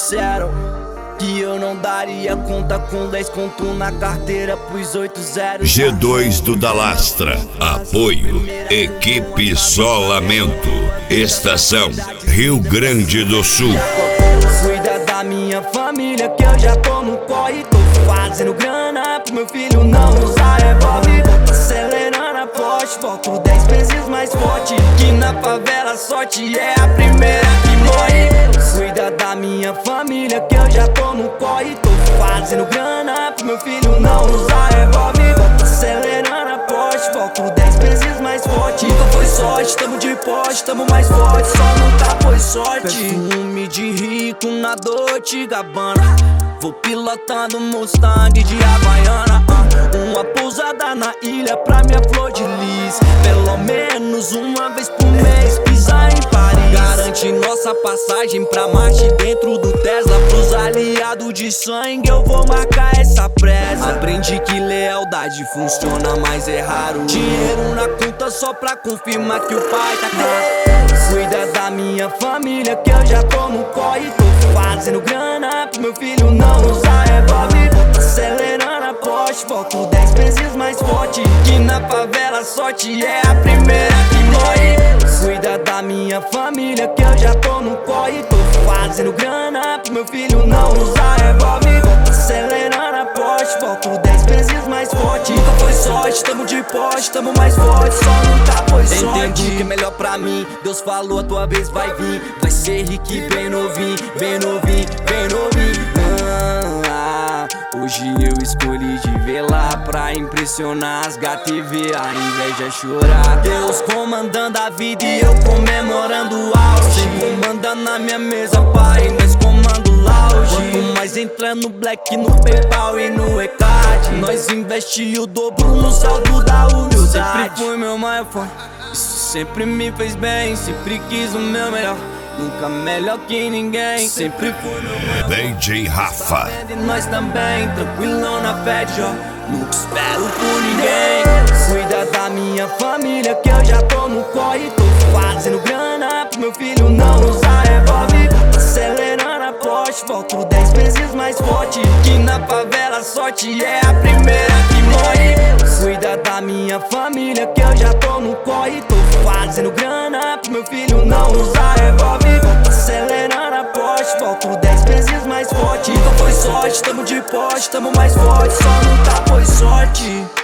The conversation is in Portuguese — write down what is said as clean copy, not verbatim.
disseram que eu não daria conta com 10 conto na carteira pros 80. G2 do Dalastra. Apoio Equipe Solamento. Estação Rio Grande do Sul. Cuida da minha família que eu já tô no corre. Tô fazendo grana pro meu filho não usar revólver. Acelerando a Porsche, volto 10 vezes mais forte. Que na favela a sorte é a primeira que morre. Cuida da minha família que eu já tô no corre. Tô fazendo grana pro meu filho não usar revólver. Acelerando a Porsche, volto 10 vezes mais forte. Nunca foi sorte, tamo de poste, tamo mais forte. Só nunca foi sorte. Perfume de rico na Dolce Gabbana. Vou pilotando Mustang de Havaiana. Uma pousada na ilha pra minha flor de lis. Pelo menos uma vez por mês pisar em Paris. Garante nossa passagem pra Marte dentro do Tesla. Pros aliados de sangue eu vou marcar essa presa. Aprendi que lealdade funciona, mas é raro. Dinheiro na conta só pra confirmar que o pai tá claro. Cuida da minha família que eu já tô no corre. Tô fazendo grana pro meu filho não usar revólver. Acelerando a Porsche, volto 10 vezes mais forte. Que na favela a sorte é a primeira que morre. Cuida da minha família que eu já tô no corre. Tô fazendo grana pro meu filho não usar revólver. Acelerando a Porsche, volto 10 vezes mais forte. Nunca foi sorte, tamo de poste, tamo mais forte. Só nunca foi sorte. Entendi que é melhor pra mim, Deus falou a tua vez vai vir. Vai ser rico e bem novinho, bem novinho, bem novinho. Hoje eu escolhi de velar pra impressionar as gatas e ver a inveja chorar. Deus comandando a vida e eu comemorando o auge. Sem comanda na minha mesa, pai, nós comando lounge. Quanto mais entra no Black, no PayPal e no ECAD, nós investi o dobro no saldo da humildade. Sempre fui meu maior fã, isso sempre me fez bem. Sempre quis o meu melhor, nunca melhor que ninguém. Sempre fui meu maior DJ Rafa. E nós também, tranquilão na fé de ó, nunca espero por ninguém. Cuida da minha família que eu já tô no corre. Tô fazendo grana pro meu filho não usar revólver. Acelerando a Porsche, volto 10 vezes mais forte. Que na favela a sorte é a primeira que morre. Cuida da minha família que eu já tô no corre. Tô fazendo grana pro meu filho não usar revólver. Acelerando a Porsche, volto 10 vezes mais forte. Nunca foi sorte, tamo de poste, tamo mais forte. Só nunca foi sorte.